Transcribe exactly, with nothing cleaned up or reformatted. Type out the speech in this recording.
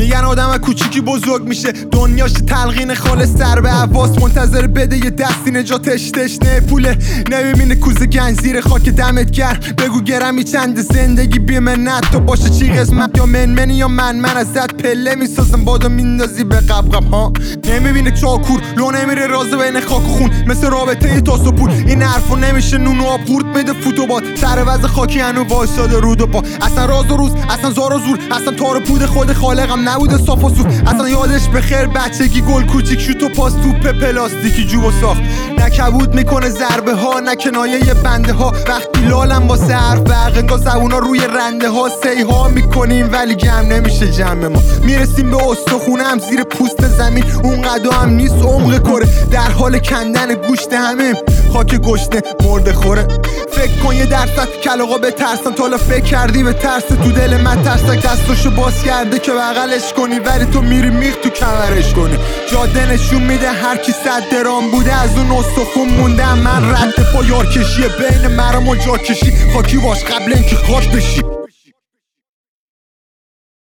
میگن آدم کوچیکی بزرگ میشه، دنیاش تلقین خالص سر به حواس، منتظر بده یه دستی نجاتش تشنه پوله. نمیبینه کوزه گنج زیر خاک دمت گرم، بگو گرمی چند زندگی بی منت تو باشه چی قسمت، یا من منی یا من من ازت پله میسازم بادو میندازی به قبقب ها. نمیبینه چاکور لو نمیره رازه بین خاک و خون، مثل رابطه تاس و پول این حرفو نمیشه نون و آب قورت بده فوتوبات، سر وز خاکی هنو وایساده رود و پا. اصلا راز و روز اصلا زار و زور، اصلا تار و پود خود خالقم نبوده صاف و سور، اصلا یادش بخیر بچگی گل کوچیک شوت و پاس توپ پلاستیکی جوب ساخت. نه کبود میکنه ضربه ها نه کنایه بنده ها، وقتی لالم واسه حرف برقنگا زبونا روی رنده ها، سی ها میکنیم ولی جمع نمیشه جمع ما، میرسیم به استخونم زیر پوست زمین، اون قدا هم نیست عمق کره، در حال کندن گوشت همه خاک گشنه مرده خوره. فکر کن یه درصد کلاغا به ترسن، تا حالا فکر کردی به ترس تو دل من ترسک دستاشو باز کرده که بغلش کنی، ولی تو میری میخ تو کمرش کنی. جاده نشون میده هر کی صد درام بوده از اون استخون مونده، من رد پا یار کشیه بین مرم و جا کشی، خاکی باش قبل اینکه خاک بشی.